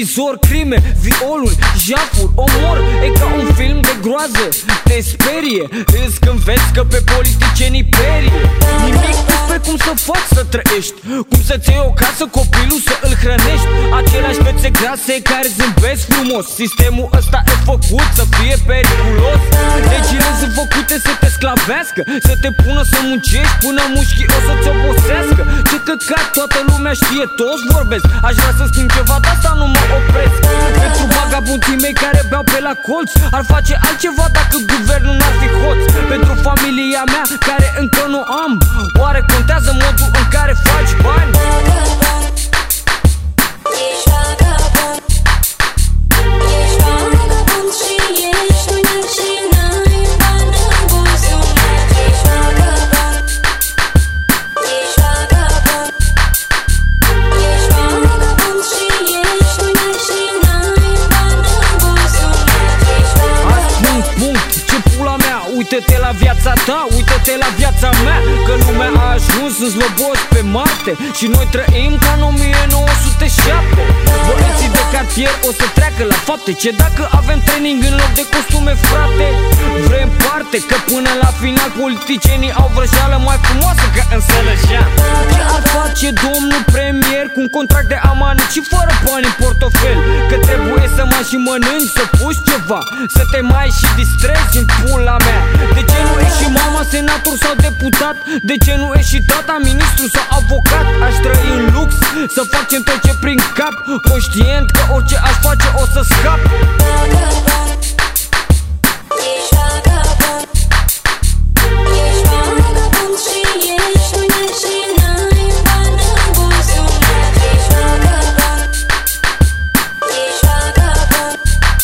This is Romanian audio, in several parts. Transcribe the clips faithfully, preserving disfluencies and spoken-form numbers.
televizor, crime, violuri, jafuri, omor. E ca un film de groază, te sperie. Îți când vezi că pe politicienii perie. Nimic despre cum să faci să trăiești, cum să-ți iei o casă, copilul să îl hrănești. Aceleași fețe grase care zâmbesc frumos. Sistemul ăsta e făcut să fie periculos. Legile sunt făcute să te sclavească, să te pună să muncești până mușchii o să-ți obosească. Ce căcat, toată lumea știe, toți vorbesc. Aș vrea să schimb ceva, de asta nu mă opresc. Pentru vagabunții mei care beau pe la colț, ar face altceva dacă guvernul n-ar fi hoț. Pentru familia mea care încă nu am, oare contează modul în care faci bani? Ești vagabond, ești vagabond și ești tânăr și n-ai bani în buzunar. Ești vagabond, ești vagabond, ești vagabond și ești tânăr și n-ai bani în buzunar. Ești vagabond. Azi punct, punct, ce pula mea, uită-te la viața ta, uită-te la viața mea. Că lumea a ajuns în slobos pe Marte și noi trăim ca în o mie nouă sute șapte. Băieții de cartier o să treacă la fapte. Ce dacă avem training în loc de costume, frate? Vrem parte, că până la final politicienii au vrăjeală mai frumoasă ca în Sălăjean. Ce ar face domnul premier cu un contract de amană și fără bani în portofel? Că trebuie să mai și mănânci, să puși ceva, să te mai și distrezi în pula mea. De ce nu ești și mama senator sau deputat? De ce nu ești și tata ministru sau avocat? Aș trăi în lux, să facem tot ce prin cap, conștient că orice aș face o să scap. Vagabond, ești vagabond, ești vagabond și ești tânăr și n-ai bani în buzunar. Ești vagabond, ești vagabond,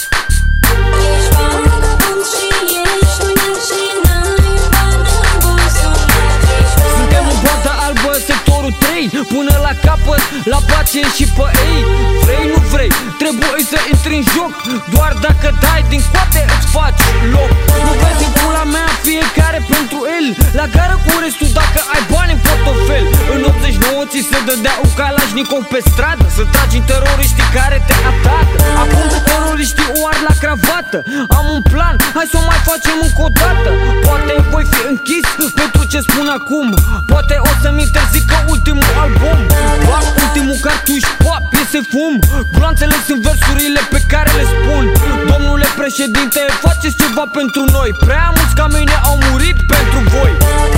ești vagabond și ești tânăr și n-ai bani în buzunar. Suntem în boata albă, sectorul trei, până la capăt, la pace și pe ei. Vrei, nu vrei, trebuie să intri în joc. Doar dacă dai din coate îți faci loc. Nu vezi în pula mea fiecare pentru el, la gară cu restul dacă ai bani în portofel. În optzeci și nouă ți se dădea un Kalashnikov pe stradă, să tragi în teroriștii care te atacă. Acum teroriștii o ar la cravată. Am un plan, hai să o mai facem încă o dată. Poate voi fi închis pentru ce spun acum, poate o să-mi interzică ultimul album. Fac ultimul cartuș, pop, iese fum. Gloanțele sunt versurile pe care le spun. Domnule președinte, faceți ceva pentru noi. Prea mulți ca mine au murit pentru voi.